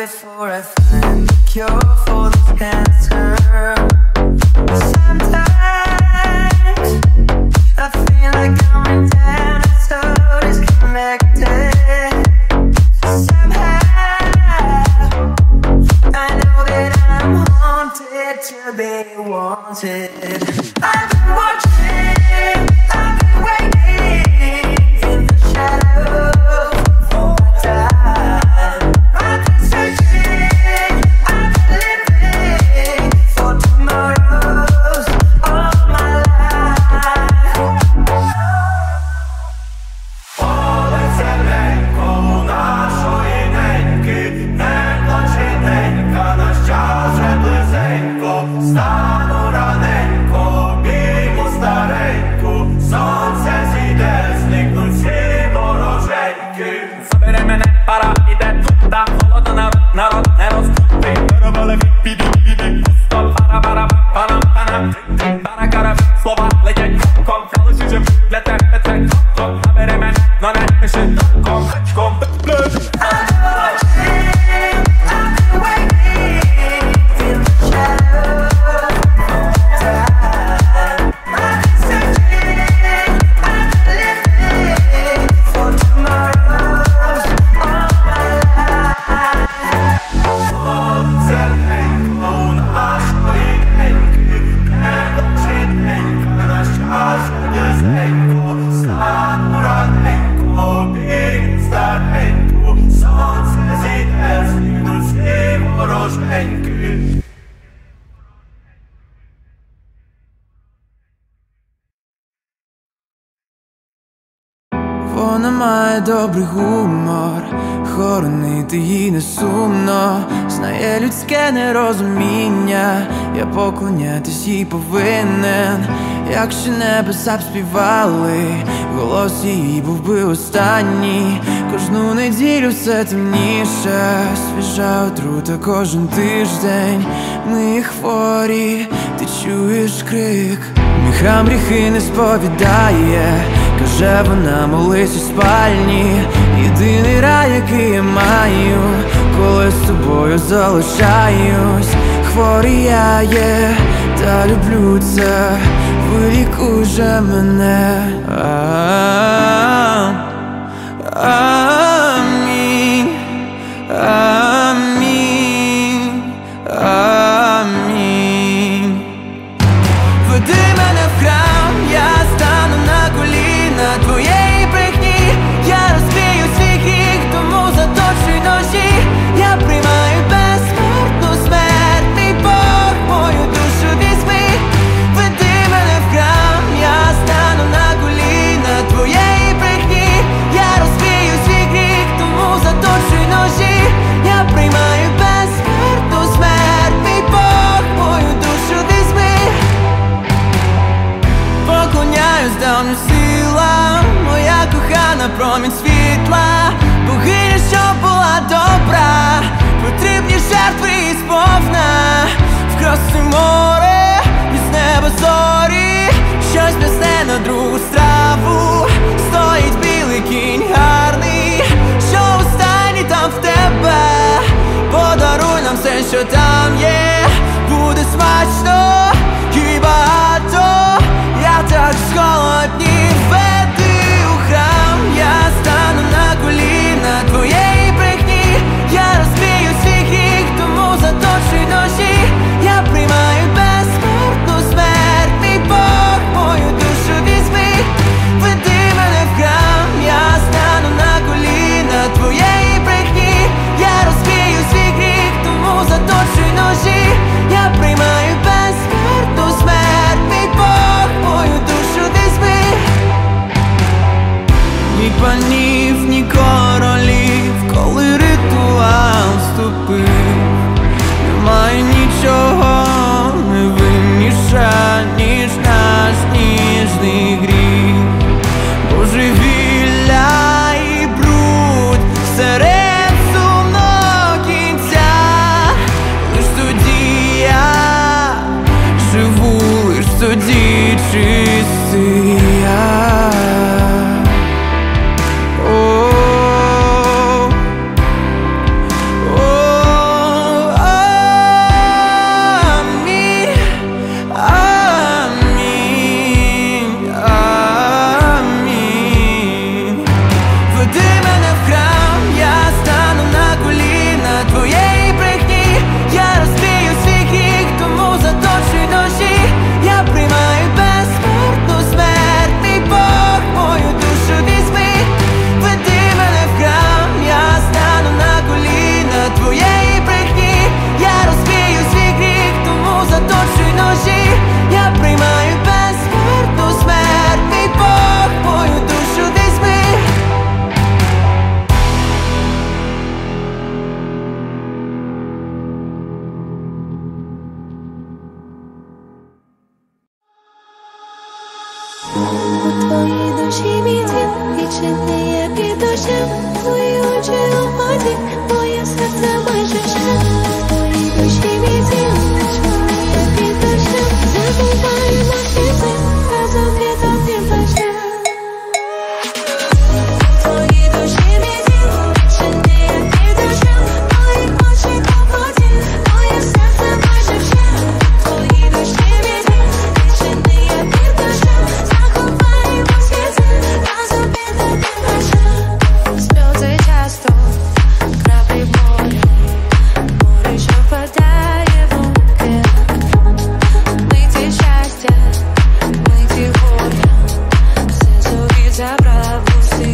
before I find the cure for this cancer. Sometimes I feel like going down and so disconnected. Somehow I know that I'm haunted to be wanted. I've been watching, I've been waiting in the shadows for my time. I've been searching, I've been living for tomorrows all my life. Полице ненько нашої неньки, не плачи ненька, наш час вже близенько. Стану раненько, обійму стареньку, сонце зійде, зникнуть всі вороженьки. Забери мене, пора, іде тута, холодно народ не розкрутий. Виробили піди, пусто, пара-пара-пара-пара. Пара-кара, слова летять ком, колись уже для тебе це ком. Забери мене, но не пиши ком, ком, блюд. Вона має добрий гумор, хоронити їй не сумно. Знає людське нерозуміння, я поклонятись їй повинен. Якщо небеса б співали, голос її був би останній. Кожну неділю все темніше, свіжа отрута кожен тиждень. Ми хворі, ти чуєш крик. Мій храм гріхи не сповідає, каже вона, молись у спальні. Єдиний рай, який я маю, коли з тобою залишаюсь. Хворий я є, та люблю це, вилікуй же мене. Амінь, амінь, амінь. Веди мене в храм, я стану на коліна твоєї брехні. Я розбію свій гріх, тому заточуй ножі. Я приймаю безсмертну смерть, мій Бог, мою душу візьми. Веди мене в храм, я стану на коліна твоєї брехні. Я розбію свій гріх, тому заточуй ножі. Я приймаю безсмертну смерть, мій Бог, мою душу візьми. Поклоняюсь давнім силам, моя кохана промінь світла. Богиня, що була добра, потрібні жертви і сповна. Вкрасти море, із неба зорі, щось м'ясне на другу страву. Стоїть білий кінь гарний, що останній там в тебе. Подаруй нам все, що там є, буде смачно і багато. Я так зголоднів, веди у храм, я стану на коліна твоєї брехні. Я розбію свій гріх, тому заточуй ножі. Я приймаю безсмертну смерть, мій Бог, мою душу візьми. Веди мене в храм, я стану на коліна твоєї брехні. Я розбію свій гріх, тому заточуй ножі. Я приймаю безсмертну смерть, мій Бог, мою душу візьми. Ні панів, ні королів, коли ритуал вступив. Немає нічого невинніша, ніж наш ніжний гріх. Божевілля і бруд серед сумного кінця. Лиш тоді я живу, лиш тоді чистий я. твої душі мій дім, відчинний я під дощем, твої очі у воді, моє серце майже вже. Твої душі мій дім, відчинний я під дощем, забуваємо світи, разом під одним плащем. Твої душі мій дім, відчинний я під дощем, мої очі у воді, моє серце майже вже. Твої душі мій дім, відчинний я під дощем, заховаємо світи, разом під одним плащем. Сльози часто, краплі болю, море, що впадає в руки. Миті щастя, миті горя, все собі забрав усі.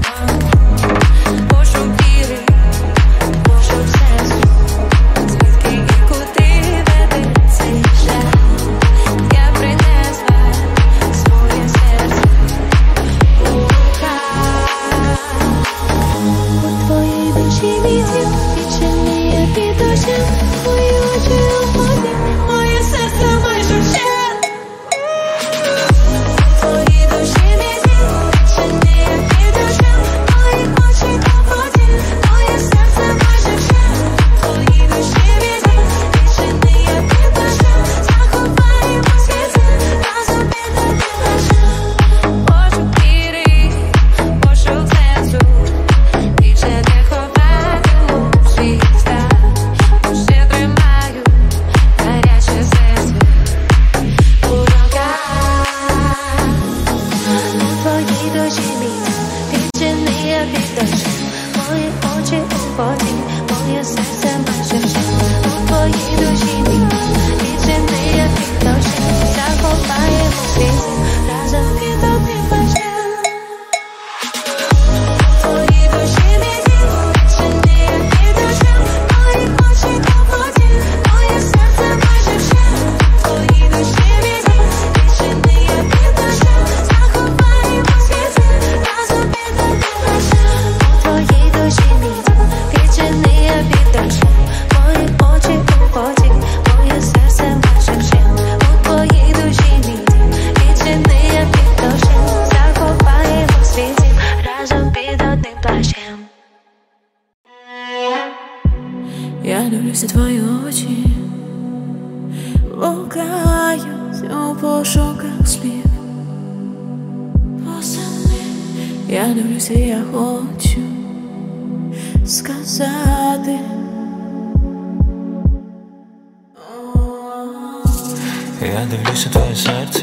Пошук віри, пошук сенсу, звідки і куди веде цей шлях. Я принесла своє серце у руках. У твоїй душі мій дім, відчинний я під дощем, твої очі у воді, моє серце майже вщент. Твої душі мій дім, відчинний я під дощем, мої очі у воді, моє серце майже вщент. Твої душі мій дім, відчинний я під дощем, заховаємо світи, разом під одним плащем. Пошук віри, пошук сенсу, більше не ховатиму свій страх. Ще тримаю гаряче серце у руках. У твоїй душі мій дім, відчинний я під дощем, мої очі у воді, моє серце майже вже. У твоїй душі мій дім, відчинний я під дощем, заховаємо світи, разом під одним плащем. Твої душі мій дім, відчинний я під дощем, мої очі у воді, моє серце майже вже. Твої душі мій дім, відчинний я під дощем, заховаємо світи, разом під одним плащем. Твої душі мій дім, відчинний я під дощем, мої очі у воді, моє серце майже вже. У твоїй душі мій дім, відчинний я під дощем, заховаємо світи, разом під одним плащем. Я дивлюся твої очі, блукають у пошуках слів. Восени я дивлюся, я хочу сказати. Я дивлюся твоє серце,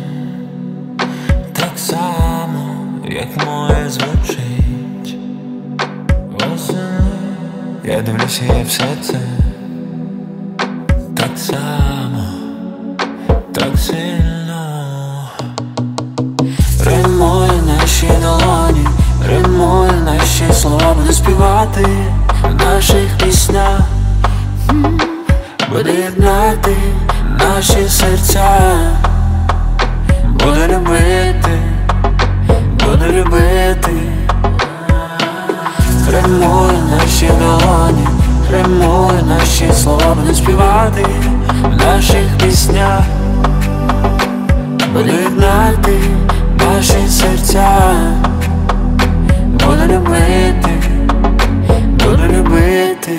так само, як моє звучить. Восени я дивлюся, я все це так само, так сильно. Римує наші долоні, римує наші слова, буду співати в наших піснях. Буде єднати наші серця, буду любити, буду любити. Римує наші долоні, римує наші слова, буду співати в наших піснях. Буду єднати наші серця, буду любити, буду любити.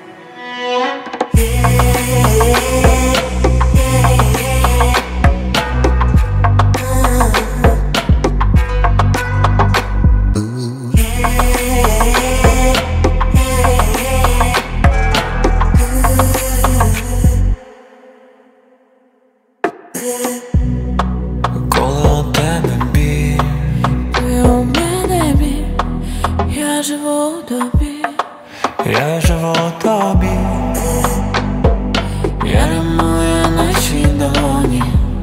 Коли у тебе біль, Ти у мене біль, я живу у тобі. я живу у тобі. Я римую наші долоні,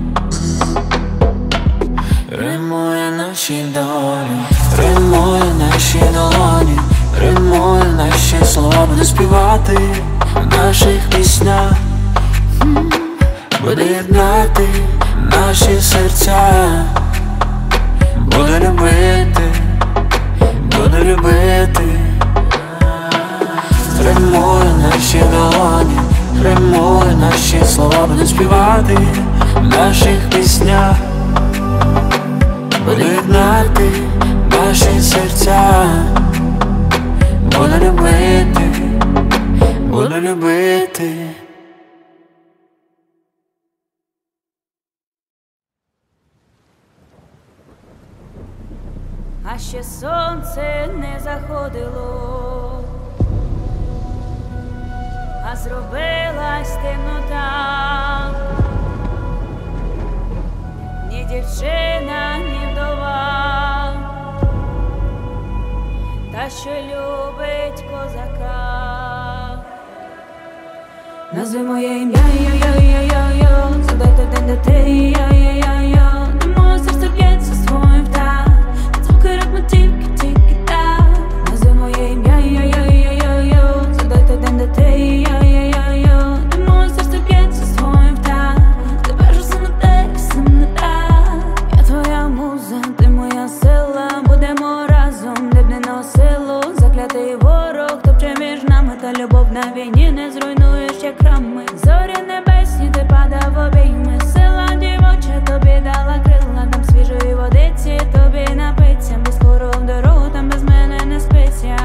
Римує наші долі, римує наші долоні, римує наші слова, буду співати в наших піснях. Буде єднати наші серця, буду любити, буду любити. Римує наші долоні, римує наші слова, буду співати в наших піснях. буду єднати наші серця. Буду любити, буду любити. А ще сонце не заходило, а зробилась темнота. Ні дівчина, ні вдова, та що любить козака. Назви моє ім'я, йо-йо-йо-йо, задайте день до ти, йо-йо-йо-йо. Де моє серце б'ється своїм так, звуки ритму тільки так. Назви моє ім'я, йо-йо-йо-йо, задайте день до ти, йо-йо-йо-йо. Де моє серце б'ється своїм так, тепер же все не те, все не так. Я твоя муза, ти моя сила, будемо разом, де б не носило. Заклятий ворог топче між нами, та любов на війні не зруйнуєш як храми. Зорі небесні, ти падав в обійми. Сила дівоча тобі дала крила, там свіжої водиці тобі напиться. Бо скоро в дорогу, там без мене не спиться.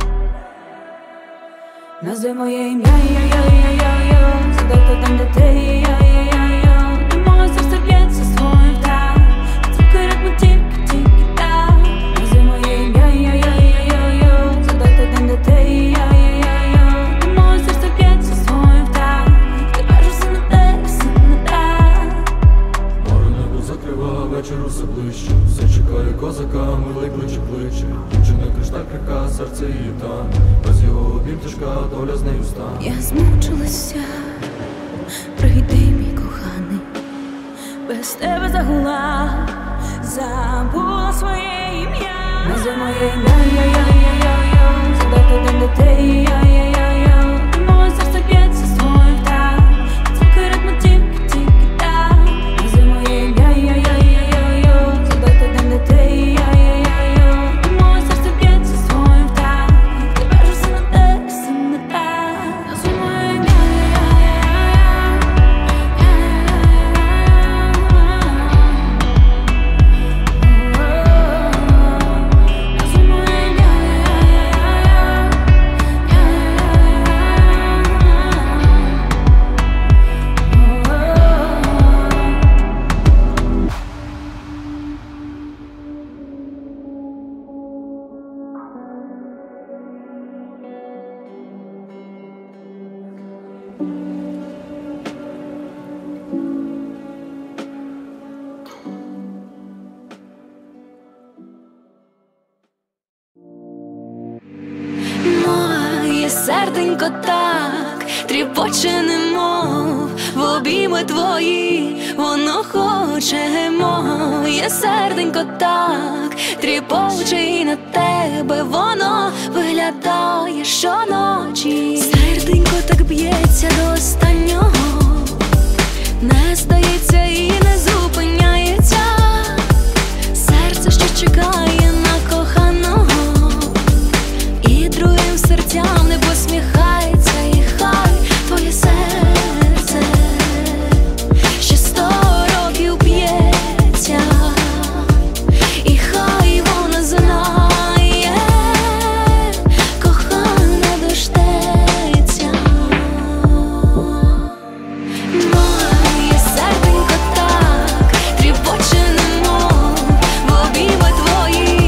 Назви моє ім'я, йо-йо-йо-йо, задайте там, де ти, йо-йо-йо-йо. Де моє серце б'ється своїм так, звуки ритму тільки так. Назви моє ім'я, йо-йо-йо-йо, задайте там, де ти, йо-йо-йо-йо. Де моє серце б'ється своїм так, тепер же все не те, все не так. Море небо закрива, вечір усе ближче. Все чекає козака, милий плече. Дівчина кришталь крика, серце її там. Без його обійм тяжка, доля з нею стане. Я змучилася, прийди, мій коханий. Без тебе загула, забула своє ім'я. Назви моє ім'я, йо-йо-йо-йо, задайте день, де ти, йо-йо-йо-йо. Де моє серце б'ється своїм так, звуки ритму тільки так. Назви моє ім'я, йо-йо-йо-йо, задайте день, де ти, йо-йо-йо-йо. Де моє серце б'ється своїм так, тепер же все не те, все не так. Назви моє ім'я, моє серденько так тріпоче, немов в обійми твої, воно хоче. Моє серденько так тріпоче, і на тебе воно виглядає щоночі. Серденько так б'ється до останнього, не здається і не зупиняється. Серце, що чекає на коханого, і другим серцям не посміхається. І хай твоє серце ще 100 років б'ється, і хай воно знає, кохана дождеться. Моє серденько так тріпоче, немов в обійми твої,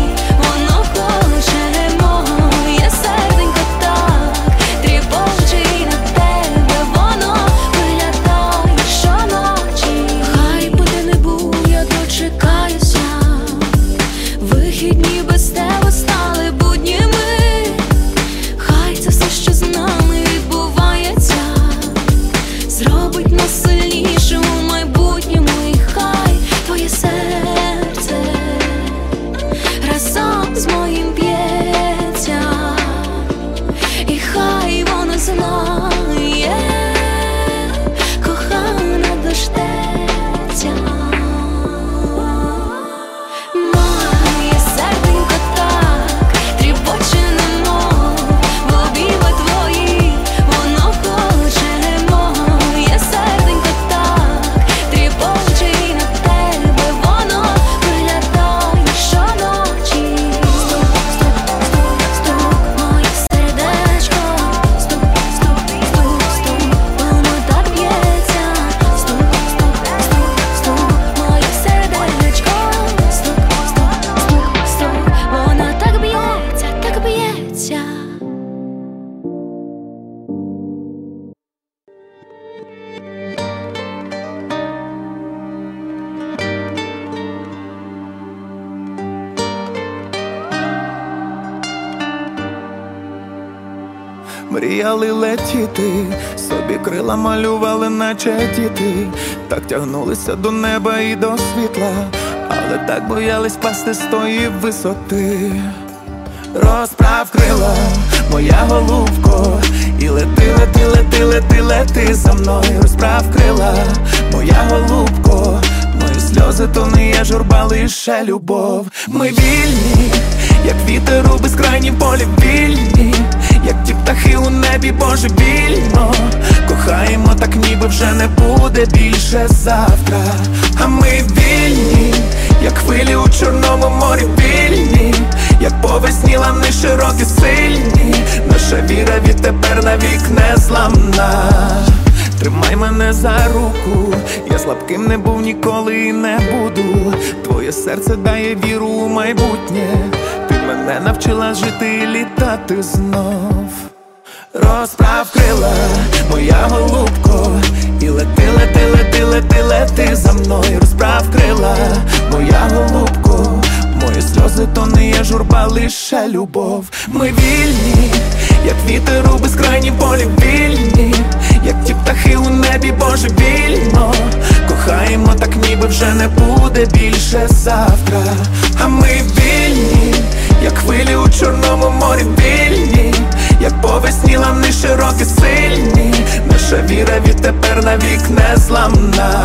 мріяли летіти, собі крила малювали, наче діти, так тягнулися до неба і до світла, але так боялись пасти з тої висоти. Розправ крила, моя голубко, і лети, лети, лети, лети, лети за мною. Розправ крила, моя голубко, мої сльози то не є журба, лише любов. Ми вільні, як вітер у безкрайнім полі, вільні, як ті птахи у небі божевільно. Кохаємо так, ніби вже не буде більше завтра. А ми вільні, як хвилі у Чорному морі, вільні, як по весні лани широкі, сильні. Наша віра відтепер навік незламна. Тримай мене за руку, я слабким не був ніколи і не буду. Твоє серце дає віру у майбутнє, ти мене навчила жити і літати знов. Розправ крила, моя голубко, і лети, лети, лети, лети, лети за мною. Розправ крила, моя голубко, мої сльози то не є журба, лише любов. Ми вільні, як вітер у безкрайнім полі, вільні, як ті птахи у небі божевільно. Кохаємо так, ніби вже не буде більше завтра. А ми вільні, як хвилі у Чорному морі, вільні, як по весні лани широкі, сильні. Наша віра відтепер навік незламна.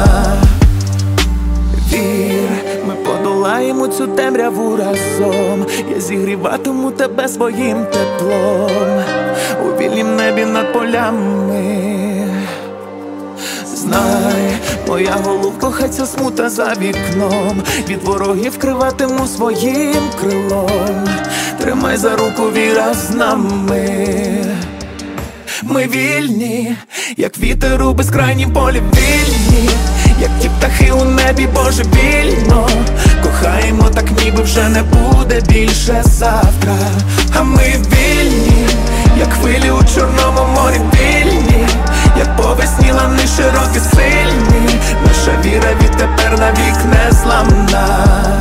Вір, ми подолаємо цю темряву разом. Я зігріватиму тебе своїм теплом у вільнім небі над полями. Знай, моя голубко, хай ця смута за вікном, від ворогів криватиму своїм крилом. Тримай за руку, віра з нами. Ми вільні, як вітер у безкрайнім полі, вільні, як ті птахи у небі божевільно. Кохаємо так, ніби вже не буде більше завтра. А ми вільні, як хвилі у Чорному морі, вільні, як по весні лани широкі, сильні. Наша віра відтепер навік незламна.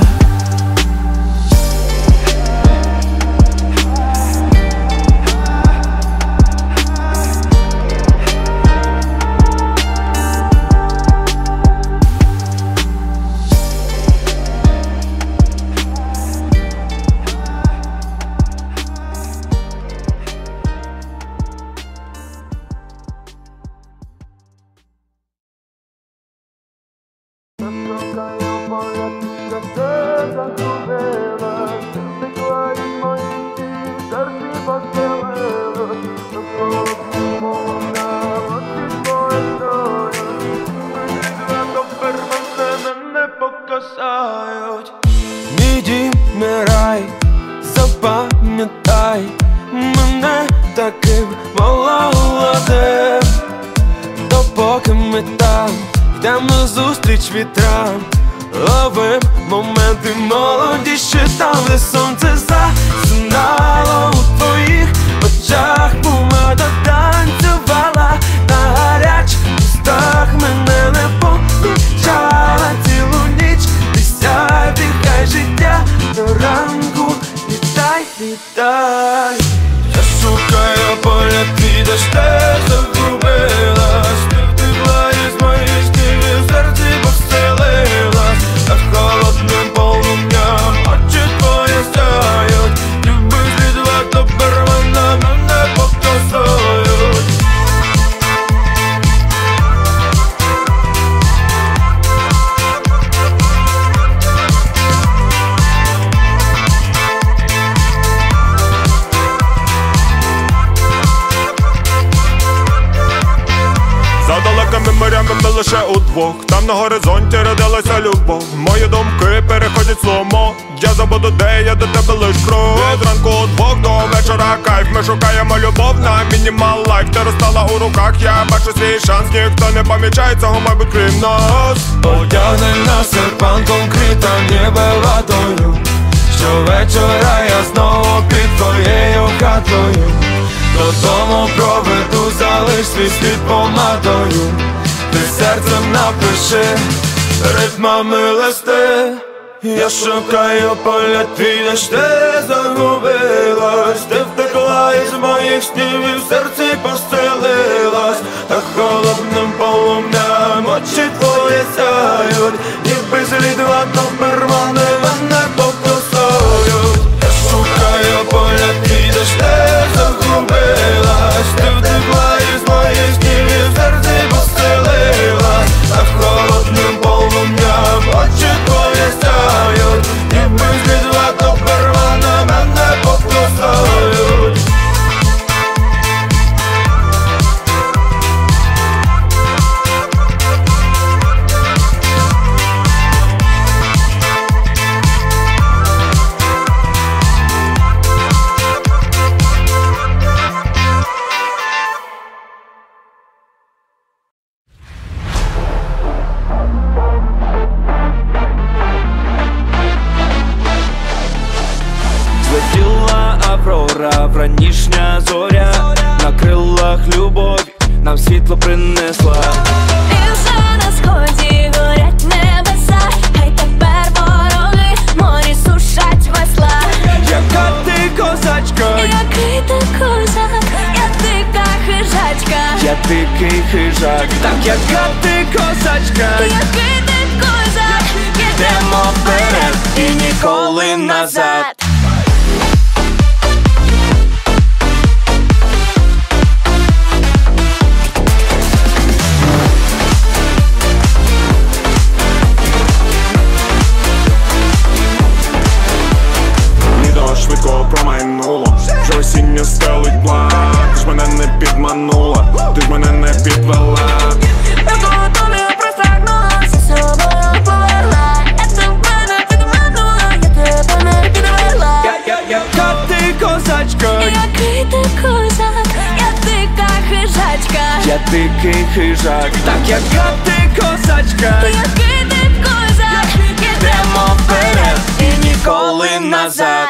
Мій дім, мій рай, запам'ятай мене таким молодим. Допоки ми там йдемо назустріч вітрам, ловим моменти молодіші, там, де сонце засинало у твоїх очах. Помада танцювала на гарячих устах, мене не помічала цілу ніч. Ти сяй, дихай життя до ранку, літай, літай. Я шукаю поля, твій дождь загубилась. Ти втекла із моїх снів і в серці поселилась. Над холодним полум'ям очі твої сяють. Люби слідва, тепер вона мене показують. За далекими морями ми лише удвох, там на горизонті родилася любов. Мої думки переходять сломо, я забуду, де я до тебе лиш крок. Від ранку удвох до вечора кайф, ми шукаємо любов на мінімал лайф. Ти розстала у руках, я бачу свій шанс, ніхто не помічає цього, мабуть, крім нас. Одягни на серпанком крита ніби ватою. Щовечора я знову під твоєю хатою. Додому проведу, залиш свій слід помадою. Ти серцем напиши ритмами листи. Я шукаю поля, твій дощ, ти загубилась. Ти втекла із моїх снів і в серці кусають, ніби злідва добермани мене покусають. Я шукаю поля, підеш, не загубилась. Ти втекла із моїх снів і в серці поселилась. А холодним полум'ям очі твої сяють, ніби злідва добермани мене покусають. Злетіла аврора, вранішня зоря, на крилах любові нам світло принесла. І вже на сході горять небеса, хай тепер вороги морі сушать весла. Яка ти козачка, Який ти козак, я дика хижачка. я дикий хижак. Так, яка ти козачка, Який ти козак, йдемо вперед і ніколи назад. Літо швидко промайнуло, вже осінню стелить план. Ти ж мене не підманула, ти ж мене не підвела. Якого тобі простягнула, за собою повела. Я тебе не підманула, я тебе не підвела. Яка ти козачка, Який ти козак, я дика хижачка. я дикий хижак. Так, яка ти козачка, Який ти козак, йдемо вперед і ніколи назад.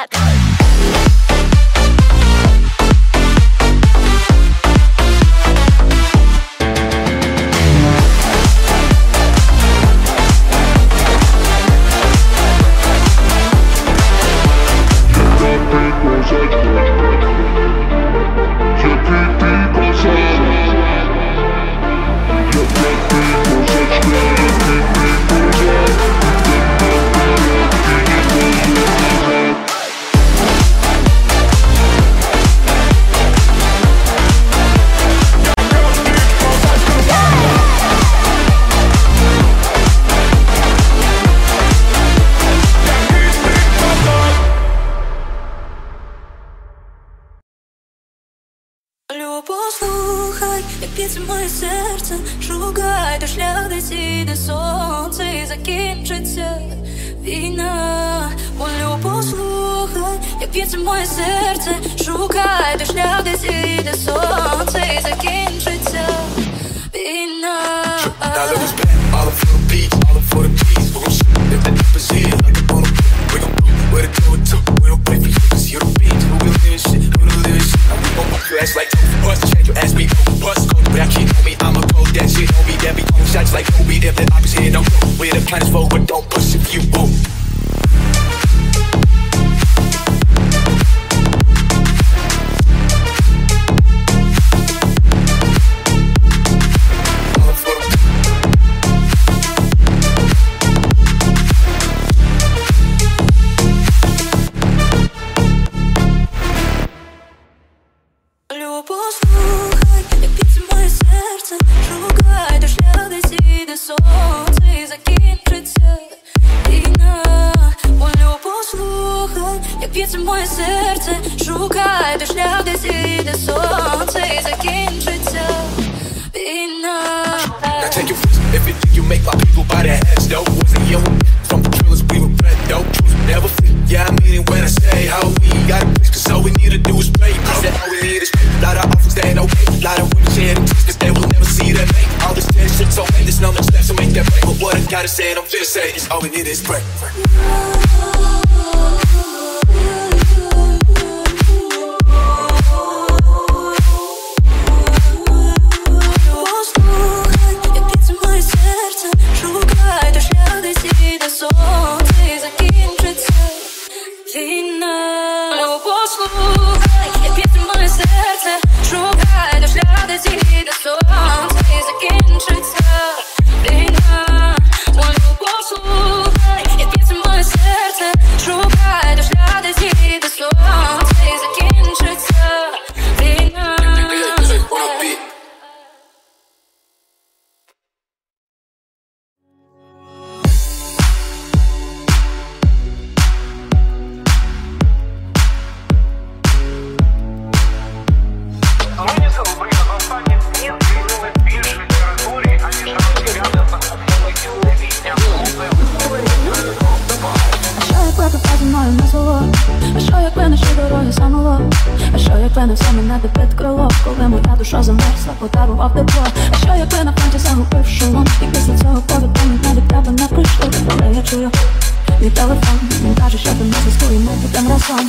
Послухай, як б'ється моє серце, шукай той шлях, де зійде сонце і закінчиться війна. Молю, послухай, як б'ється моє серце, шукай той шлях, де зійде сонце і закінчиться війна. Now that it's back, all up for the beat, all up for the keys. We're gon' shoot if the opposite, like up on the beat. We gon' do what it do it to. We don't play for you, cause you're the beat. Who will live shit, who will live shit. Now we gon' bump your ass like bust, check your ass, we gon' bust. But I can't know me, I'ma go that shit on me. That be gon' shots like Kobe, if the opposite don't go. Where the plan is forward, don't push if you won't. Послухай, як б'ється моє серце, шукай той шлях, де зійде сонце і закінчиться війна. Молю, послухай, як б'ється моє серце, шукай той шлях, де зійде сонце і закінчиться війна. Now take your risk, if it you make my people by their heads, though. Wasn't you from the drillers, we were bred, though. Truth never fit, yeah, I mean it when I say how we got a bitch, cause all we need to do is play. Said all we need is play. Lot of offers, they ain't okay. Lot of women share the tears, cause they will never see that make. All this tension, so hate, there's no much left to make that break. But what I gotta say, and I'm just saying, is all we need is break. Сонце і закінчиться війна. Молю, як мене ще дороги самоло? А що як мене все мене під крило? Коли моя душа замерзла, подарував тепло. А що як мене фронті загубив шолом? І після цього повідомлень навіть тебе не прийшло. Але я чую мій телефон, він каже, що ти на зв'язку і ми будем разом.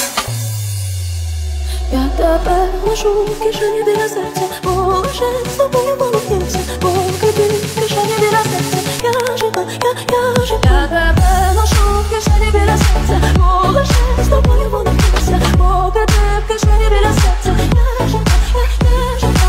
Я тебе лишу в кишені біля серця, бо лише з тобою воно п'ється. Поки ти в кишені біля серця, я жива, я жива. Я тебе лишу в кишені біля серця, бо лише з тобою воно п'ється. Поки ти в кишені біля серця, я жива, я жива.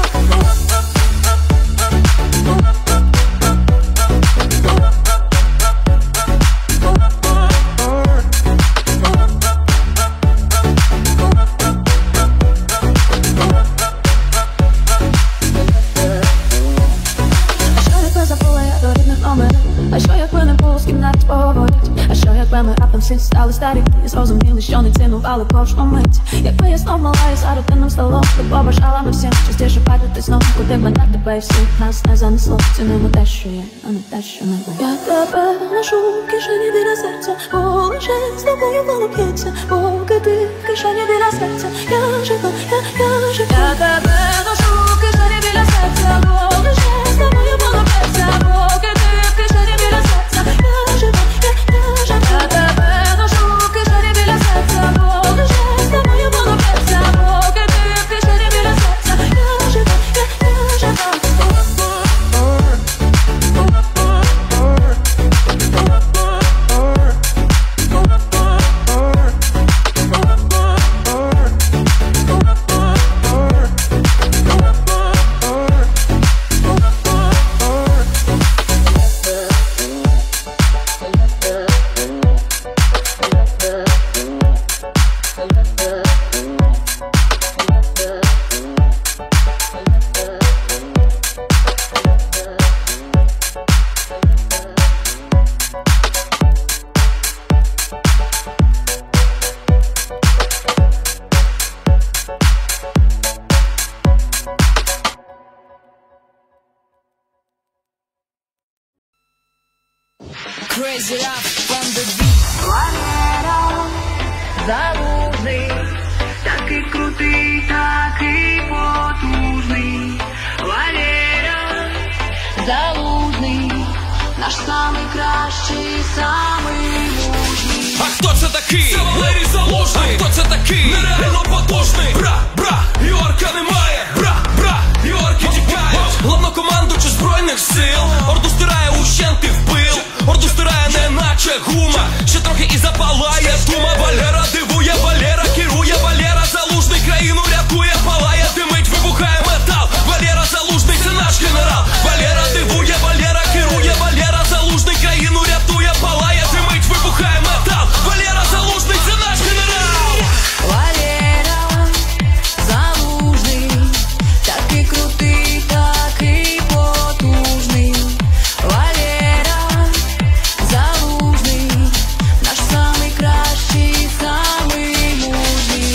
А що як ви не було з ким навіть поговорять? А що якби ми раптом всі стали старі і зрозуміли, що не цінували кожну мить? Якби я знов мала і за родинним столом, ти побажала ми всім частіше падати знов. Куди б мене тебе і всіх нас не занесло. Цінуємо те, що є, а не те, що не було. Я тебе ношу в кишені біля серця, бо лише з тобою воно п'ється. Поки ти в кишені біля серця, я жива, я жива. Я тебе ношу в кишені біля серця, бо лише з тобою воно п'ється. Поки ти в кишені біля серця, я жива, я жива. Я тебе ношу в кишені біля серця, бо лише з тобою воно п'ється. Поки ти в кишені біля серця, я жива, я жива. Crazy up from the beat. Валера, залужний, такий крутий, такий потужний. Валера, залужний, наш самий кращий, самий мужній. А хто це такий? Це Валерій Залужний. А хто це такий? Нереально потужний. Бра, Йорка немає. Бра, Йорки тікають. Главнокомандуючий Збройних сил. Орду стирає ущент і вбив. Орду стирає неначе гума. Ще трохи і запалає тума. Валера дивує, Валера керує. Валера Залужний країну рятує. Палає, димить, вибухає метал. Валера Залужний це наш генерал. Валера дивує, Валера керує. Валера Залужний країну рятує. Палає, димить, вибухає метал. Валера Залужний це наш генерал. Валера, залужний, такий крутий, такий потужний. Валера, залужний, наш самий кращий, самий мужній.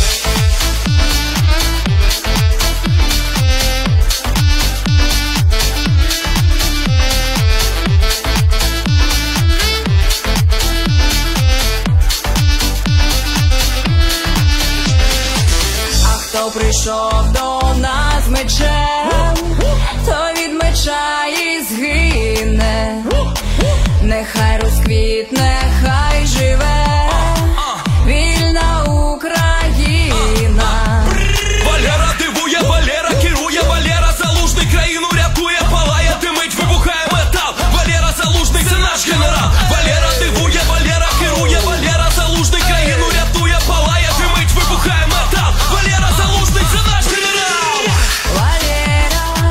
А хто прийшов до нас з мечем, той від меча і згине. Нехай розквітне, хай живе вільна Україна. Валера дивує, Валера керує. Валера Залужний країну рятує. Палає, димить, вибухає метал. Валера Залужний це наш генерал. Валера дивує, Валера керує. Валера Залужний країну рятує. Палає, димить, вибухає метал. Валера Залужний це наш генерал. Валера,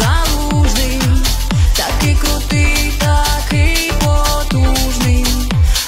залужний, такий крутий, такий потужний.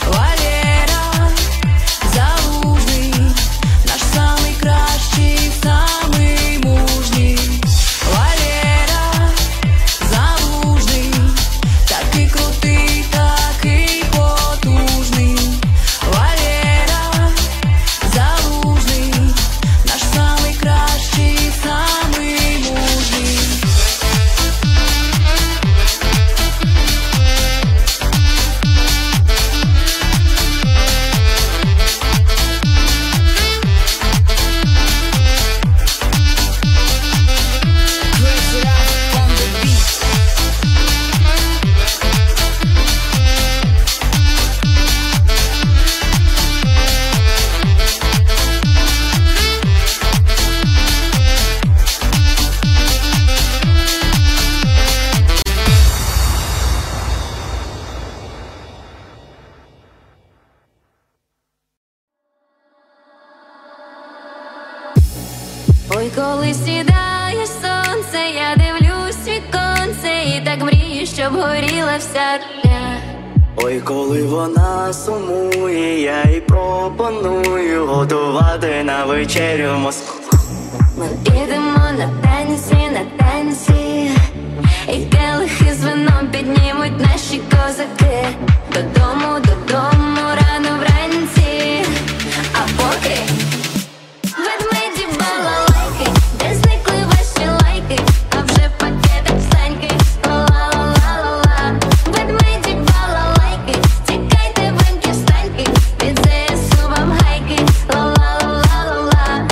Ой, коли сідає сонце, я дивлюсь віконце і так мрію, щоб горіла вся дня. Ой, коли вона сумує, я їй пропоную готувати на вечерю Москву. Ми підемо на танці, і келихи з вином піднімуть наші козаки. Додому рано вранці, а поки ведмеді балалайки, де зникли ваші лайки, а вже в пакетах встаньки. Ла-ла-ла-ла-ла. Ведмеді балалайки, тікайте ваньки встаньки, від ЗСУ вам гайки. Ла-ла-ла-ла-ла.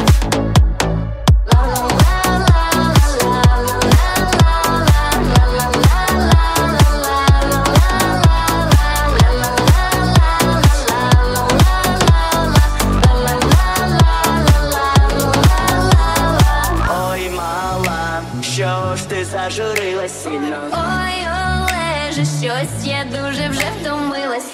Ой, мала, що ж ти зажурилась сильно? Ой, Олеже, щось я дуже вже втомилась.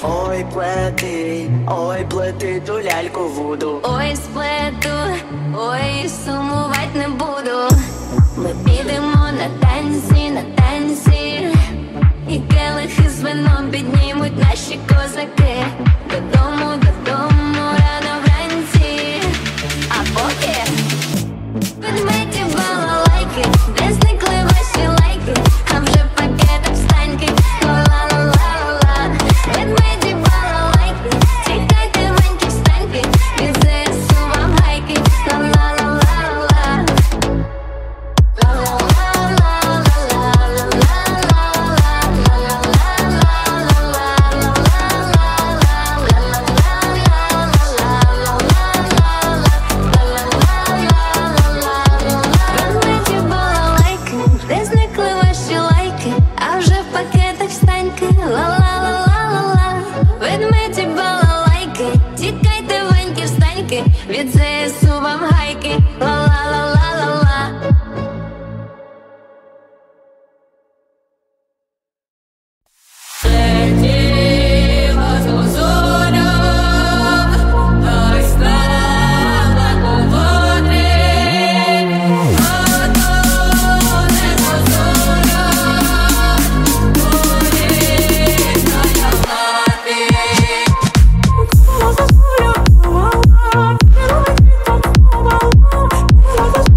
Ой, плети ту ляльку вуду. Ой, сплету, ой, сумувать не буду. Ми підемо на танці, і келихи з вином піднімуть наші козаки. Додому рано вранці, а поки ведмеді балалайки, де зникли ваші лайки, а вже в пакетах встаньки. Ла-ла-ла-ла-ла. Ведмеді балалайки, тікайте ваньки встаньки, від ЗСУ вам гайки. Ла-ла-ла-ла-ла. Ведмеді балалайки, де зникли ваші лайки, а вже в пакетах встаньки. Ла-ла-ла-ла-ла. Ведмеді балалайки, тікайте ваньки встаньки, від ЗСУ вам гайки. Ла-ла-ла-ла-ла. Ой,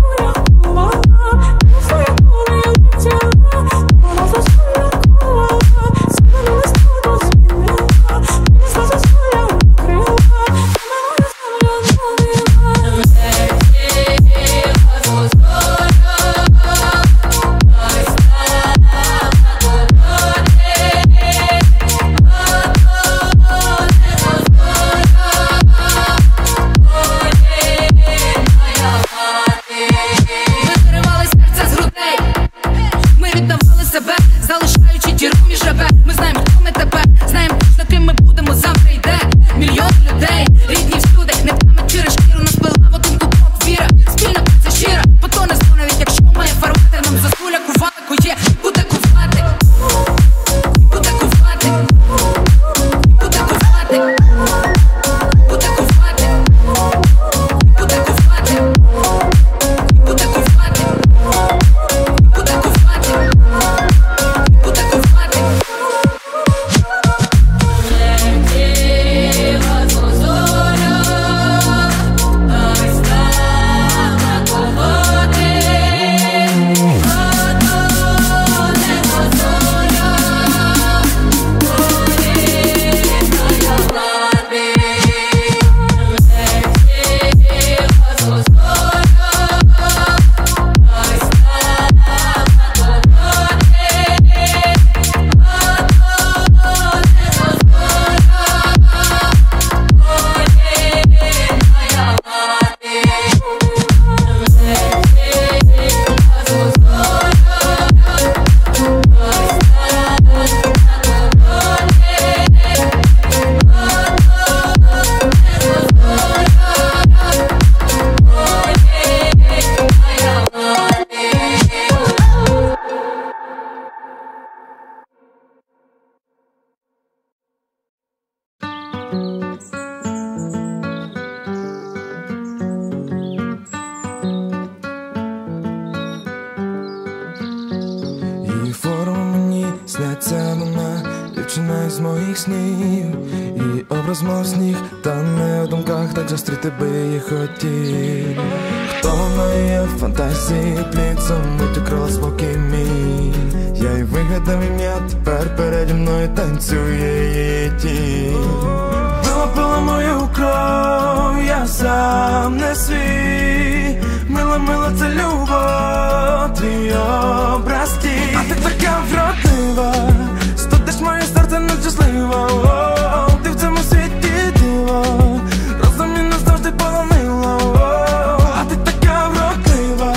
твоїх снів, і образ мов сніг, та не в думках так зустріти би їх хотів. Хто вона є в фантазії, плід мить укрила спокій мій. Я й вигадав ім'я, тепер переді мною танцює її тінь. Пила мою кров, я сам не свій. Мила, мила, це любов, твій образ тінь. А ти така вродлива, студиш моє серце нещасливо. Ти в цьому світі диво, разом і назавжди полонила. А ти така вродлива,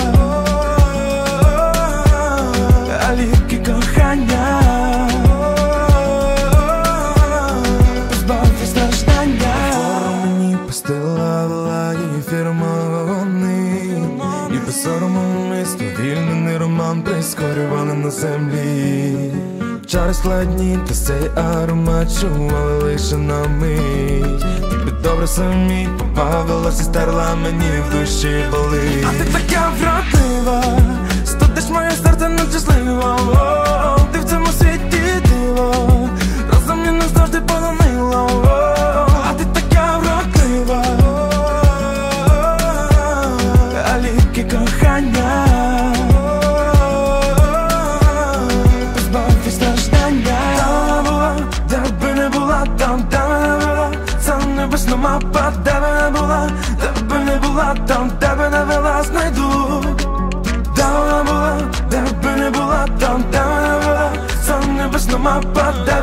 а ліпкі кохання позбавте страждання. Мені постила влагі фірмони, і без сорому мисто вільнений роман прискорювали на землі. Чари складні, та цей аромат чували лише на мить. Тобі добре самі побавилась і стерла мені в душі болить. А ти така вродлива, студиш моє серце нещасливо. Ти в цьому світі диво, разом і назавжди полонила. А ти така вродлива, а ліпкі кохання позбавте страждання. Де би не була, там, де би не була, це небесна мапа, де би не була, де би не була, там, де би не вела, знайду. Де вона була, де би не була, там, де би не була, це небесна мапа, де